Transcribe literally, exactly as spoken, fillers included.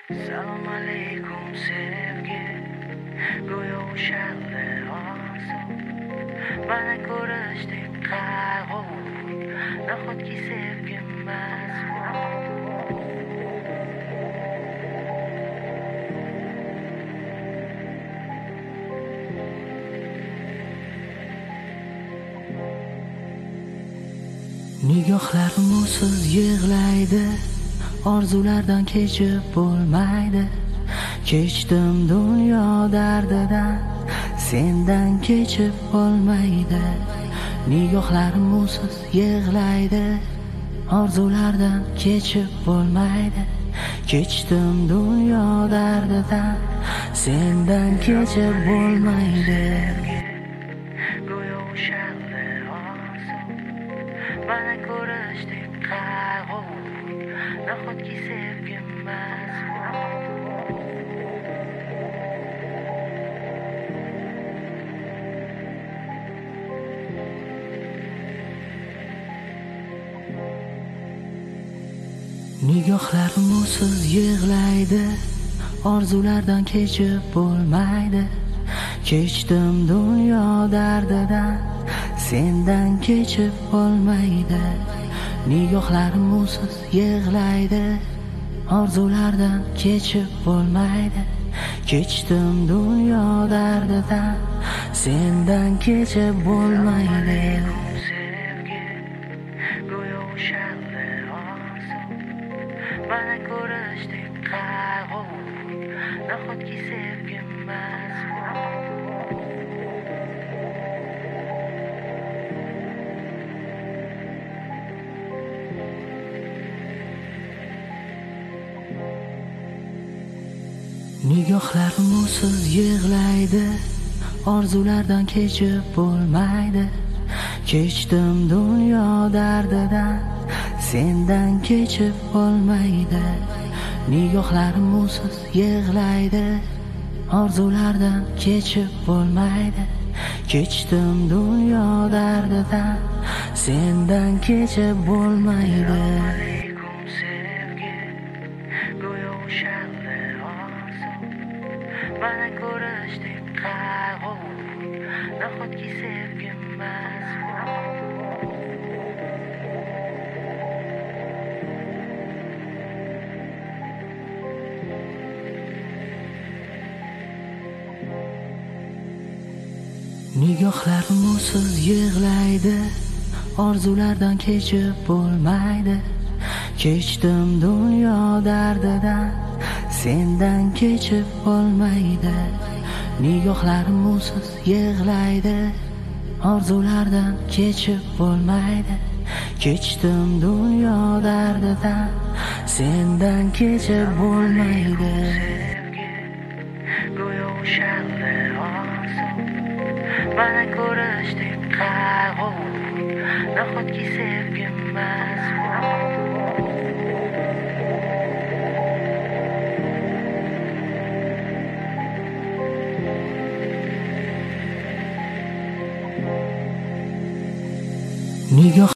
Salom alaykum sevgi, go'yo o'shanda orzu. Mana ko'rishding qayg'u, nahotki sevgim mazmun. Nigohlarim usiz yig'laydi, orzulardan kechib bo'lmaydi. Kechdim dunyo dardidan, sendan kechib bo'lmaydi. Nigohlarim usiz yig'laydi, orzulardan kechib bo'lmaydi. Kechdim dunyo dardidan, sendan kechib bo'lmaydi. Go'yo o'shanda orzu, mana ko'rishding qayg'u, nahotki sevgim mazmun. Nigohlarim usiz yig'laydi, orzulardan kechib bo'lmaydi. Kechdim dunyo dardidan, sendan kechib bo'lmaydi. Nigohlarim usiz yig'laydi, orzulardan kechib bo'lmaydi. Kechdim dunyo dardidan, sendan kechib bo'lmaydi. Sevgi, go'yo o'shanda orzu, mana ko'rishding qayg'u, nahotki sevgim mazmun. Nigohlarim usiz yig'laydi, orzulardan kechib bo'lmaydi. Kechdim dunyo dardidan, sendan kechib bo'lmaydi. Nigohlarim usiz yig'laydi, orzulardan kechib bo'lmaydi. Kechdim dunyo dardidan, sendan kechib bo'lmaydi. Alaykum sevgi, go'yo o'shanda orzu, mana ko'rishding qayg'u, nahotki sevgim mazmun. Nigohlarim usiz yig'laydi, orzulardan kechib bo'lmaydi. Kechdim dunyo dardidan, sendan kechib bo'lmaydi. Nigohlarim usiz yig'laydi, orzulardan kechib bo'lmaydi. Kechdim dunyo dardidan, sendan kechib bo'lmaydi. Sevgi, go'yo o'shanda orzu, mana ko'rishding qayg'u, nahotki sevgim mazmun. Nigoh